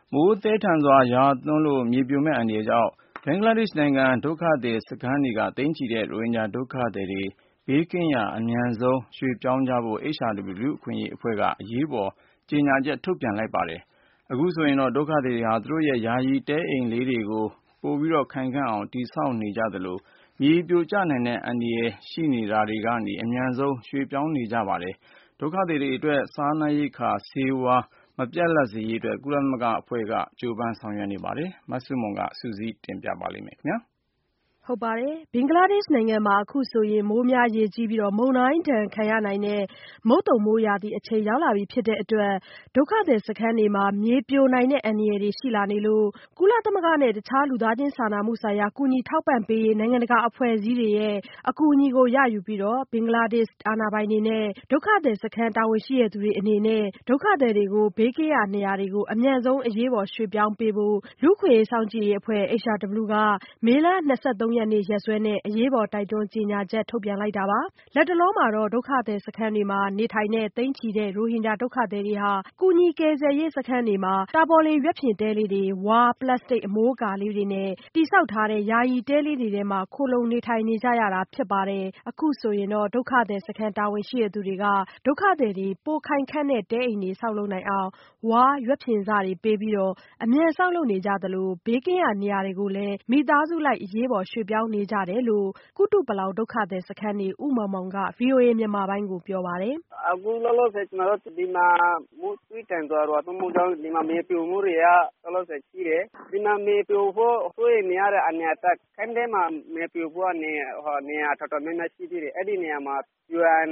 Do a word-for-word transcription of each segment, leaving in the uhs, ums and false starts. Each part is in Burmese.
မိုးသည်းထန်စွာရွာသွန်းလို့မြေပြိုမယ့်အန္တရာယ်ကြောင့်ဘင်္ဂလားဒေ့ရှ်နိုင်ငံဒုက္ခသည်စခန်းတွေကသိန်းချီတဲ့ရိုဟင်ဂျာဒုက္ခသည်တွေဘေးကင်းရာအမြန်ဆုံးရွှေ့ပြောင်းကြဖို့ H R W လူ့အခွင့်အရေးအဖွဲ့ကအရေးပေါ်ကြေညာချက်ထုတ်ပြန်လိုက်ပါတယ်။ အခုဆိုရင်တော့ဒုက္ခသည်တွေဟာသူတို့ရဲ့ယာယီတဲအိမ်လေးတွေကိုပိုပြီးခိုင်ခံ့အောင်တည်ဆောက်နေကြသလိုမြေပြိုကျနိုင်တဲ့အန္တရာယ်ရှိနေတာတွေကနေအမြန်ဆုံးရွှေ့ပြောင်းနေကြပါတယ်။ ဒုက္ခသည်တွေအတွက်စားနပ်ရိက္ခာဆေးဝါးမပြတ်လပ်စေရေးအတွက်ကုလသမဂ္ဂအဖွဲ့ကကြိုးပမ်းဆောင်ရွက်နေပါတယ်။ မဆုမွန်စုစည်းတင်ပြထားပါတယ်။ဟုတ်ပါတယ်။ ဘင်္ဂလားဒေ့ရှ်နိုင်ငံမှာအခုဆိုရင်မိုးများရေကြီးပြီးမုန်တိုင်းဒဏ်ခံရနိုင်တဲ့မုတ်သုန်မိုးရာသီအချိန်ရောက်လာပြီဖြစ်တဲ့အတွက်ဒုက္ခသည်စခန်းတွေမှာမြေပြိုနိုင်တဲ့အန္တရာယ်တွေရှိလာနေလို့ကုလသမဂ္ဂနဲ့တခြားလူသားချင်းစာနာမှုဆိုင်ရာကူညီထောက်ပံ့ပေးရေးနိုင်ငံတကာအဖွဲ့အစည်းတွေရဲ့အကူအညီကိုရယူပြီးဘင်္ဂလားဒေ့ရှ်အာဏာပိုင်တွေနဲ့ဒုက္ခသည်စခန်းတာဝန်ရှိသူတွေအနေနဲ့ဒုက္ခသည်တွေကိုဘေးကင်းရာနေရာတွေကိုအမြန်ဆုံးအရေးပေါ်ရွှေ့ပြောင်းပေးဖို့လူ့အခွင့်အရေးစောင့်ကြည့်ရေးအဖွဲ့ H R W ကမေလ၂၃ရက်နေ့ရက်စွဲနဲ့အရေးပေါ်တိုက်တွန်းကြေညာချက်ထုတ်ပြန်လိုက်တာပါ။လတ်တလောမှာတော့ဒုက္ခသည်စခန်းတွေမှာနေထိုင်တဲ့သိန်းချီတဲ့ရိုဟင်ဂျာဒုက္ခသည်တွေဟာကူညီကယ်ဆယ်ရေးစခန်းတွေမှာတာပေါ်လိပ်ရွက်ဖျင်တဲလေးတွေဝါးပလတ်စတစ်အမိုးအကာလေးတွေနဲ့တည်ဆောက်ထားတဲ့ယာယီတဲလေးတွေထဲမှာခိုလှုံနေထိုင်နေကြရတာဖြစ်ပါတယ်။အခုဆိုရင်တော့ဒုက္ခသည်စခန်းတာဝန်ရှိသူတွေကဒုက္ခသည်တွေပိုခိုင်ခန့်တဲ့တဲအိမ်တွေဆောက်လုပ်နိုင်အောင်ဝါးရွက်ဖျင်စတွေပေးပြီးအမြန်ဆောက်လုပ်နေကြသလိုဘေးကင်းရာနေရာတွေကိုလည်းမိသားစုလိုက်အရေးပေါ်ရွှေ့ပြောင်းနေကြတယ်လို့ကုတုပလောင်ဒုက္ခသည်စခန်းနေဦးမောင်မောင်က ဗွီအိုအေမြန်မာပိုင်းကိုပြောပါတယ်။ "အခုလောလောဆယ်ကျနော်တို့ဒီမှာမိုးသည်းထန်စွာရွာသွန်းမှုကြောင့်ဒီမှာမြေပြိုမှုတွေကလောလောဆယ်ရှိတယ်။ဒီမှာမြေပြိုဖို့စိုးရိမ်နေရတဲ့အန္တရာယ်အတွက်ခန်းထဲမှာမြေပြိုဖို့နေရာတော်တော်များများရှိသေးတယ်။အဲ့ဒီနေရာမှာ U N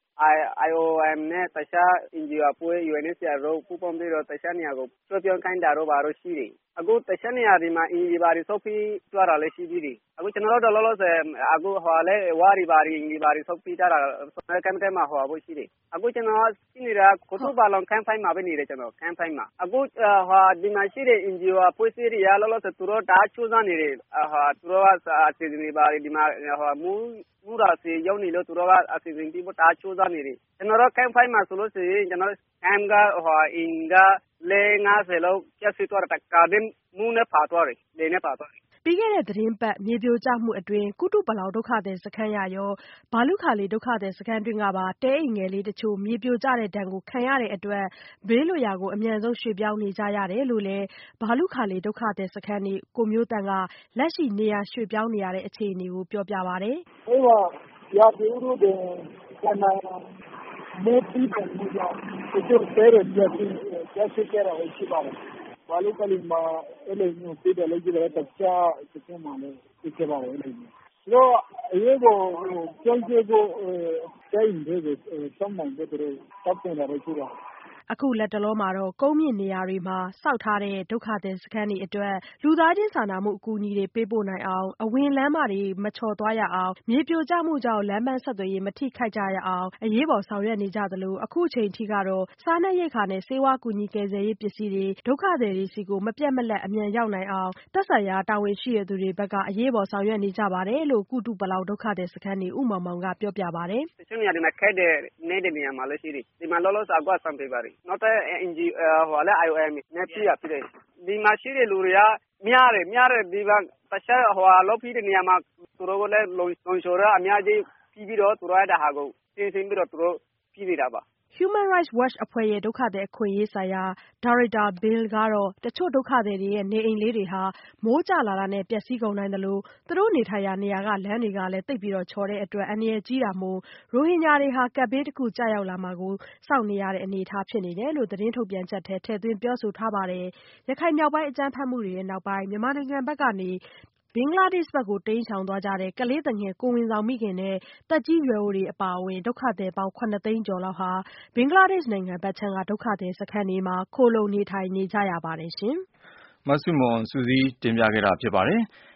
I O M နဲ့တခြား N G O အဖွဲ့ U N H C R တို့ပူးပေါင်းပြီးတော့တခြားနေရာကိုလွှဲပြောင်းခိုင်းတာတို့ဘာတို့ရှိတယ်။အခုတခြားနေရာတွေမှာအိမ်တွေဘာတွေဆောက်ပြီးသွားတာလည်းရှိသေးတယ်။အခုကျနော်တို့လောလောဆယ်အခုဟိုလည်းဝါးတွေဘာတွေအိမ်တွေဘာတွေဆောက်ပြီးကြတာကမ်းထဲမှာဟိုဖို့ရှိတယ်။အခုကျနော်ရှိနေတာကုတုပလောင်ခန်းဖိုင်မှာပဲနေတယ်ကျနော်ခန်းဖိုင်မှာအခုဟိုဒီမှာရှိတဲ့ N G O အဖွဲ့အစည်းတွေကလောလောဆယ်သူတို့တအားချိုးစားနေတယ်ဟာသူတို့ကအစီအစဉ်တွေဘာတွေဒီမှာဟိုမူးမူးရာစီရောက်နေလို့သူတို့ကအစီအစဉ်ပြီးဖို့တအားချိုးစားနေတယ်။ကျွန်တော်တို့ကမ်ဖိုင်မှာဆိုလို့ရှိရင်ကျွန်တော်တို့ကမ်ကဟိုအင်ကလေးငါးဆယ်လောက်ကျစီတော့တကားတင်မူးနဲ့ပါသွားတယ်လေနဲ့ပါသွားတယ်ပြီးခဲ့တဲ့သတင်းပတ်မြေပြိုကျမှုအတွင်းကုတုပလောင်ဒုက္ခသည်စခန်းရရောဘာလုခါလီဒုက္ခသည်စခန်းတွင်းကပါတဲအိမ်ငယ်လေးတချို့မြေပြိုကျတဲ့ဒဏ်ကိုခံရတဲ့အတွက်ဘေးလွတ်ရာကိုအမြန်ဆုံးရွှေ့ပြောင်းနေကြရတယ်လို့လည်းဘာလုခါလီဒုက္ခသည်စခန်းနေကိုမျိုးတန်ကလက်ရှိနေရာရွှေ့ပြောင်းနေရတဲ့အခြေအနေကိုပြောပြပါတယ်။အဲ့တော့ရာသီဥတုတွေကျန်တဲ့မိုးပြီးတဲ့မှုကြောင့်ဒီလိုတဲရပြည့်ကျစီကြတာရှိပါတယ်။ဘာလို့ကလေးမှာအဲ့လိုမျိုးပြည်တယ်လို့ကြည့်ရတဲ့ချာစကမှာလည်းဒီကပါလေ။တော့အရေးပေါ်ကျန်းကျဖို့တိုင်းတွေကိုစောင့်နိုင်တဲ့တွေတပ်တင်တာရှိတာအခုလက်တလုံးမှာတော့ကုန်းမြင့်နေရာတွေမှာစောက်ထားတဲ့ဒုက္ခသည်စခန်းတွေအတွက်လူသားချင်းစာနာမှုအကူအညီတွေပေးပို့နိုင်အောင်အဝင်လမ်းမတွေမချော်သွားရအောင်မြေပြိုကျမှုကြောင့်လမ်းပန်းဆက်သွယ်ရေးမထိခိုက်ကြရအောင်အရေးပေါ်ဆောင်ရွက်နေကြသလိုအခုချိန်ထိကတော့စားနပ်ရိက္ခာနဲ့ဆေးဝါးကူညီကယ်ဆယ်ရေးပစ္စည်းတွေဒုက္ခသည်တွေစီကိုမပြတ်မလတ်အမြန်ရောက်နိုင်အောင်သက်ဆိုင်ရာတာဝန်ရှိသူတွေဘက်ကအရေးပေါ်ဆောင်ရွက်နေကြပါတယ်လို့ကုတုပလောင်ဒုက္ခသည်စခန်းနေဦးမောင်မောင်ကပြောပြပါတယ်။တချို့နေရာတွေမှာခက်တဲ့နေတဲ့နေရာမှာလည်းရှိတယ်။ဒီမှာလောလောဆယ်အကွာဆံပေးပါတယ်။နောက်တဲ့ N G O ဟိုလည်း I O M နဲ့ပြရပြတယ်ဒီမှာရှိတဲ့လူတွေကများတယ်များတယ်ဒီကတခြားဟိုလောက်ပြီးတဲ့နေရာမှာသူတို့ကလည်းလုံလုံချော်ရအများကြီးပြီးပြီးတော့သူတို့အဲ့ဒါဟာကိုပြင်ဆင်ပြီးတော့သူတို့ပြည်နေတာပါ Human Rights Watch အဖွဲ့ရဲ့ဒုက္ခသည်အခွင့်အရေးဆိုင်ရာဒါရိုက်တာ Bill ကတော့တချို့ဒုက္ခသည်တွေရဲ့နေအိမ်လေးတွေဟာမိုးကျလာတာနဲ့ပျက်စီးကုန်နိုင်သလိုသူတို့နေထိုင်ရာနေရာကလမ်းတွေကလည်းသိပ်ပြီးတော့ချော်တဲ့အတွက်အန္တရာယ်ကြီးတာမို့ရိုဟင်ဂျာတွေဟာကပ်ဘေးတစ်ခုကျရောက်လာမှာကိုစောင့်နေရတဲ့အနေအထားဖြစ်နေတယ်လို့သတင်းထုတ်ပြန်ချက်ထဲထည့်သွင်းပြောဆိုထားပါတယ်။ရခိုင်မြောက်ပိုင်းအကြမ်းဖက်မှုတွေရဲ့နောက်ပိုင်းမြန်မာနိုင်ငံဘက်ကနေဘင်္ဂလားဒေ့ရှ်ဘက်ကိုတိမ်းရှောင်သွားကြတဲ့ကလေးသူငယ်ကိုယ်ဝန်ဆောင်မိခင်နဲ့သက်ကြီးရွယ်အိုတွေအပါအဝင်ဒုက္ခသည်ပေါင်းခုနှစ်သိန်းကျော်လောက်ဟာဘင်္ဂလားဒေ့ရှ်နိုင်ငံဘက်ခြမ်းကဒုက္ခသည်စခန်းတွေမှာခိုလှုံနေထိုင်နေကြရပါတယ်ရှင်။မဆုမွန်စုစည်းတင်ပြခဲ့တာဖြစ်ပါတယ်။